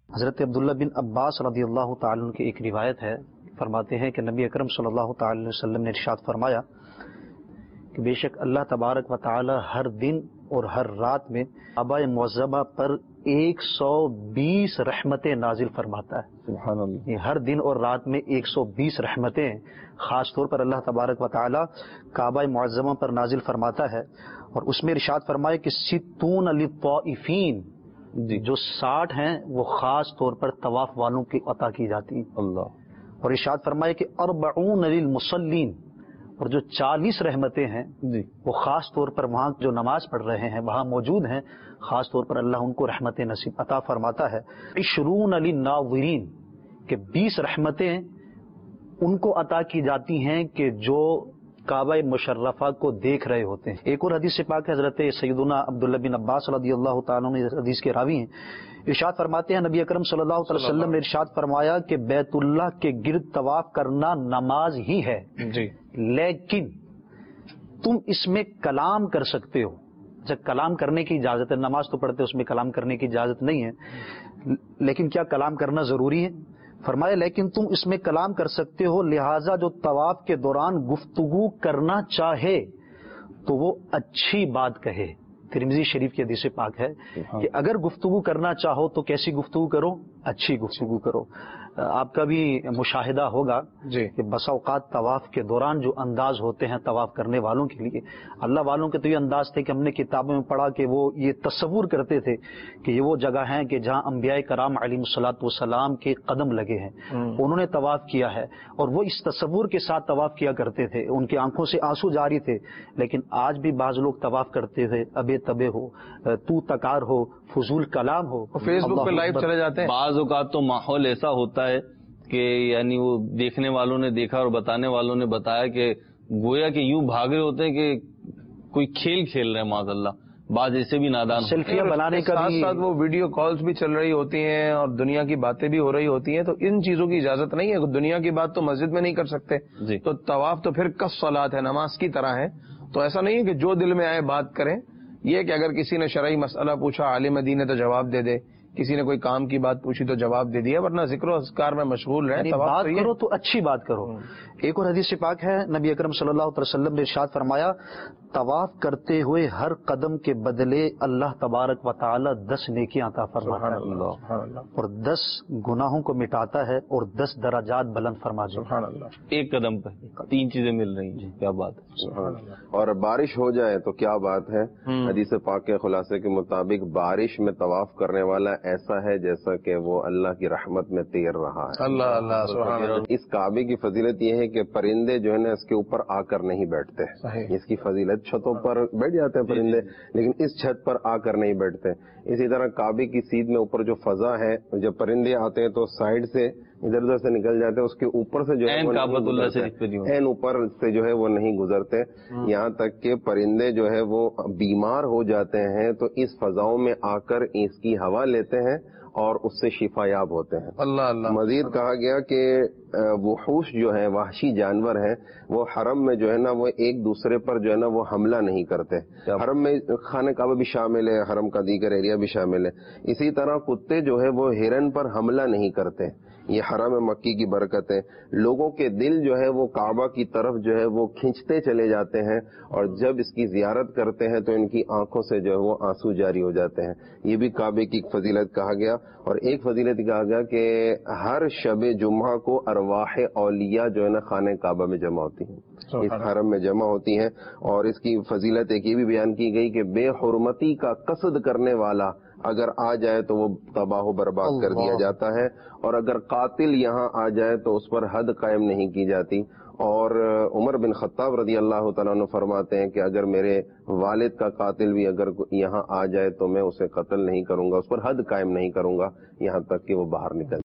حضرت عبداللہ بن عباس رضی اللہ تعالیٰ عنہ کی ایک روایت ہے، فرماتے ہیں کہ نبی اکرم صلی اللہ تعالی علیہ وسلم نے ارشاد فرمایا کہ بے شک اللہ تبارک و تعالی ہر دن اور ہر رات میں کعبہ معظمہ پر 120 رحمتیں نازل فرماتا ہے۔ سبحان اللہ۔ یہ ہر دن اور رات میں 120 رحمتیں خاص طور پر اللہ تبارک و تعالی کعبہ معظمہ پر نازل فرماتا ہے، اور اس میں ارشاد فرمایا کہ 60 للطائفین، جو 60 ہیں وہ خاص طور پر طواف والوں کی عطا کی جاتی ہیں۔ اللہ۔ اور ارشاد فرمایا کہ 40 للمصلین، اور جو 40 رحمتیں ہیں وہ خاص طور پر وہاں جو نماز پڑھ رہے ہیں وہاں موجود ہیں، خاص طور پر اللہ ان کو رحمت نصیب عطا فرماتا ہے۔ 20 للناظرین، کہ 20 رحمتیں ان کو عطا کی جاتی ہیں کہ جو کعبہ مشرفہ کو دیکھ رہے ہوتے ہیں۔ ایک اور حدیث پاک ہے، حضرت سیدنا عبداللہ بن عباس رضی اللہ تعالیٰ عنہ حدیث کے راوی ہیں، ارشاد فرماتے ہیں نبی اکرم صلی اللہ علیہ وسلم نے ارشاد فرمایا کہ بیت اللہ کے گرد طواف کرنا نماز ہی ہے، لیکن تم اس میں کلام کر سکتے ہو۔ جب کلام کرنے کی اجازت ہے، نماز تو پڑھتے اس میں کلام کرنے کی اجازت نہیں ہے، لیکن کیا کلام کرنا ضروری ہے؟ فرمایا لیکن تم اس میں کلام کر سکتے ہو، لہٰذا جو طواف کے دوران گفتگو کرنا چاہے تو وہ اچھی بات کہے۔ ترمذی شریف کی حدیث پاک ہے کہ اگر گفتگو کرنا چاہو تو کیسی گفتگو کرو؟ اچھی گفتگو کرو۔ آپ کا بھی مشاہدہ ہوگا کہ بسا اوقات طواف کے دوران جو انداز ہوتے ہیں طواف کرنے والوں کے لیے، اللہ والوں کے تو یہ انداز تھے کہ ہم نے کتابوں میں پڑھا کہ وہ یہ تصور کرتے تھے کہ یہ وہ جگہ ہیں کہ جہاں انبیاء کرام علیہم الصلوۃ والسلام کے قدم لگے ہیں، انہوں نے طواف کیا ہے، اور وہ اس تصور کے ساتھ طواف کیا کرتے تھے، ان کی آنکھوں سے آنسو جاری تھے۔ لیکن آج بھی بعض لوگ طواف کرتے ہوئے ابے تبے ہو، تو تکار ہو، فضول کلام ہو، فیس بک پہ لائیو چلے جاتے ہیں۔ بعض اوقات تو ماحول ایسا ہوتا ہے کہ یعنی وہ دیکھنے والوں نے دیکھا اور بتانے والوں نے بتایا کہ گویا کہ یوں بھاگ رہے ہوتے ہیں کہ کوئی کھیل کھیل رہے ہیں، معاذ اللہ۔ بعض ایسے بھی نادان سیلفیاں بنانے کا ساتھ ساتھ وہ ویڈیو کالز بھی چل رہی ہوتی ہیں اور دنیا کی باتیں بھی ہو رہی ہوتی ہیں، تو ان چیزوں کی اجازت نہیں ہے۔ دنیا کی بات تو مسجد میں نہیں کر سکتے، تو طواف تو پھر کالصلاۃ ہے، نماز کی طرح ہے۔ تو ایسا نہیں ہے کہ جو دل میں آئے بات کریں، یہ کہ اگر کسی نے شرعی مسئلہ پوچھا عالم دین ہے تو جواب دے دے، کسی نے کوئی کام کی بات پوچھی تو جواب دے دیا، ورنہ ذکر و اذکار میں مشغول رہے، بات کرو تو اچھی بات کرو۔ ایک اور حدیث پاک ہے، نبی اکرم صلی اللہ علیہ وسلم نے ارشاد فرمایا طواف کرتے ہوئے ہر قدم کے بدلے اللہ تبارک و تعالی 10 نیکیاں عطا فرماتا ہے، اور 10 گناہوں کو مٹاتا ہے اور 10 درجات بلند فرما دیتا ہے۔ ایک قدم پہ 3 چیزیں مل رہی ہیں، کیا بات ہے۔ اور بارش ہو جائے تو کیا بات ہے، حدیث پاک کے خلاصے کے مطابق بارش میں طواف کرنے والا ایسا ہے جیسا کہ وہ اللہ کی رحمت میں تیر رہا ہے۔ اللہ اللہ سبحان اللہ۔ اس کعبے کی فضیلت یہ ہے کہ پرندے جو ہے نا اس کے اوپر آ کر نہیں بیٹھتے، اس کی فضیلت چھتوں پر بیٹھ جاتے ہیں پرندے، لیکن اس چھت پر آ کر نہیں بیٹھتے۔ اسی طرح کعبے کی سیدھ میں اوپر جو فضا ہے، جب پرندے آتے ہیں تو سائڈ سے ادھر ادھر سے نکل جاتے ہیں، اس کے اوپر سے جو ہے این اوپر سے جو ہے وہ نہیں گزرتے، یہاں تک کہ پرندے جو ہے وہ بیمار ہو جاتے ہیں تو اس فضاؤں میں آ کر اس کی ہوا لیتے ہیں اور اس سے شفا یاب ہوتے ہیں۔ اللہ اللہ۔ مزید کہا گیا کہ وحوش جو ہیں، وحشی جانور ہیں، وہ حرم میں جو ہے نا وہ ایک دوسرے پر جو ہے نا وہ حملہ نہیں کرتے۔ حرم میں خانہ کعبہ بھی شامل ہے، حرم کا دیگر ایریا بھی شامل ہے۔ اسی طرح کتے جو ہے وہ ہرن پر حملہ نہیں کرتے۔ یہ حرم مکی کی برکت ہے۔ لوگوں کے دل جو ہے وہ کعبہ کی طرف جو ہے وہ کھنچتے چلے جاتے ہیں، اور جب اس کی زیارت کرتے ہیں تو ان کی آنکھوں سے جو ہے وہ آنسو جاری ہو جاتے ہیں۔ یہ بھی کعبے کی فضیلت کہا گیا۔ اور ایک فضیلت کہا گیا کہ ہر شب جمعہ کو ارواح اولیاء جو ہے نا خانہ کعبہ میں جمع ہوتی ہیں، اس حرم میں جمع ہوتی ہیں۔ اور اس کی فضیلت ایک یہ بھی بیان کی گئی کہ بے حرمتی کا قصد کرنے والا اگر آ جائے تو وہ تباہ و برباد کر دیا جاتا ہے، اور اگر قاتل یہاں آ جائے تو اس پر حد قائم نہیں کی جاتی۔ اور عمر بن خطاب رضی اللہ تعالیٰ عنہ فرماتے ہیں کہ اگر میرے والد کا قاتل بھی اگر یہاں آ جائے تو میں اسے قتل نہیں کروں گا، اس پر حد قائم نہیں کروں گا یہاں تک کہ وہ باہر نکل